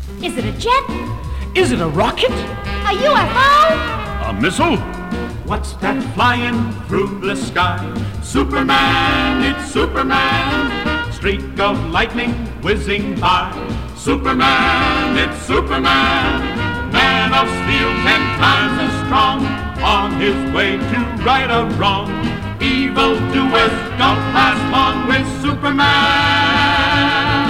Is it a jet? Is it a rocket? A UFO? A missile? What's that flying through the sky? Superman, it's Superman. Streak of lightning whizzing by. Superman, it's Superman. Man of steel 10 times as strong. On his way to right a wrong. Evil doers don't last long with Superman.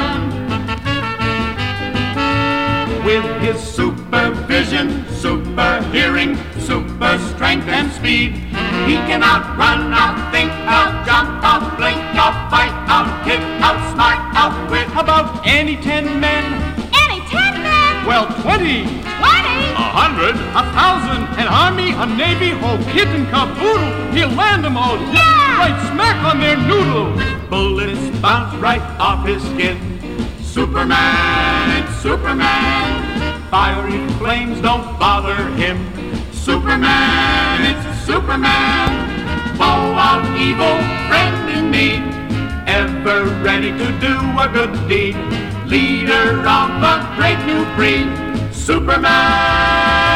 With his supervision, super hearing, super strength and speed, he can outrun, outthink, outjump, outblink, outfight, outkick, outsmart, outwit about any 10 men. Any 10 men? Well, 20. 20? 100? 1,000, an army, a navy, whole kit and caboodle. He'll land them all, Yeah! right smack on their noodle. Bullets bounce right off his skin. Superman, it's Superman. Fiery flames don't bother him. Superman, it's Superman. Foe of evil, friend in need. Ever ready to do a good deed. Leader of a great new breed. Superman.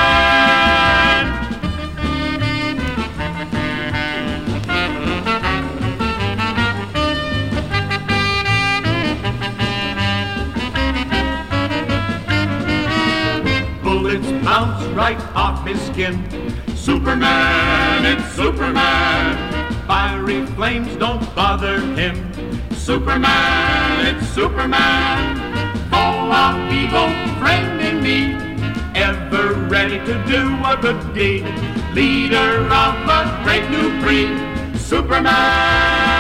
Bullets bounce right off his skin. Superman, it's Superman. Fiery flames don't bother him. Superman, it's Superman. Foe of evil, friend in need. Ever ready to do a good deed. Leader of a great new breed. Superman.